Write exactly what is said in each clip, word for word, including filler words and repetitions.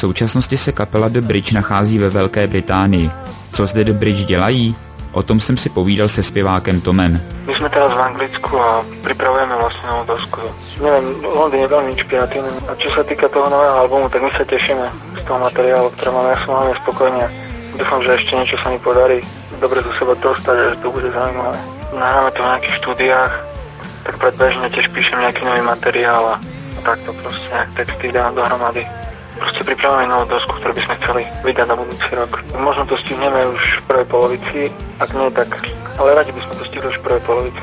současnosti se kapela The Bridge nachází ve Velké Británii. Co zde The Bridge dělají? O tom jsem si povídal se zpěvákem Tomem. My jsme teraz v Anglicku a pripravujeme vlastne novú dosku. Neviem, Londýn je veľmi inšpiratívny. A čo sa týka toho nového albumu, tak my sa tešíme z toho materiálu, ktoré máme. Ja som veľmi spokojný. Dúfam, že ešte niečo sa mi podarí dobre zo seba dostať, že to bude zaujímavé. Nahráme to v nejakých štúdiách, tak predbežne tiež píšem nejaký nový materiál a takto proste nejak texty dám dohromady. Proste pripravujeme novú dosku, ktorú by sme chceli vydať na budúci rok. Možno to stihneme už v prvej polovici, ak nie, tak... Ale radi by sme to stihli už v prvej polovici.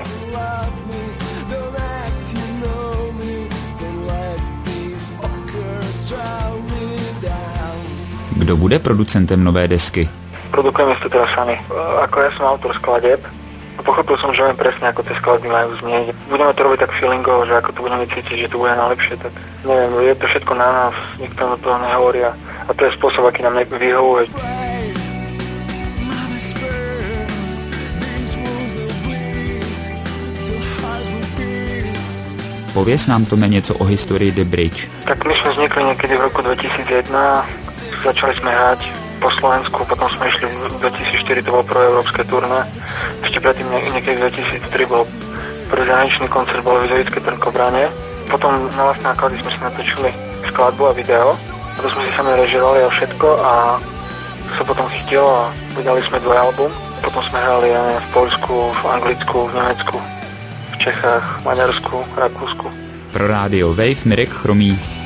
Kdo bude producentem nové desky? Produkujeme si to teraz sami. Ako ja som autor skladieb, pochopil som, že viem presne, ako tie skladby majú znieť. Budeme to robiť tak feelingovo, že ako to budeme cítiť, že to bude najlepšie, tak neviem, je to všetko na nás, nikto na toho nehovorí a to je spôsob, aký nám vyhovuje. Pověz nám, Tome, něco o historii The Bridge. Tak my sme vznikli niekedy v roku dvetisícjeden, začali sme hrať po Slovensku, potom sme išli v dvetisícštyri, to bolo prvé európske turné. Ešte predtým niekedy v dvetisíctri bol prvý zahraničný koncert, bolo v Izovické Trnkobráne. Potom na vlastné náklady sme si natočili skladbu a video. A to sme si sami režirovali a všetko a to sa potom chytilo a vydali sme dvojalbum. Potom sme hrali ja neviem, v Poľsku, v Anglicku, v Nemecku, v Čechách, Maďarsku, Rakúsku. Pro rádio Wave Mirek Chromý.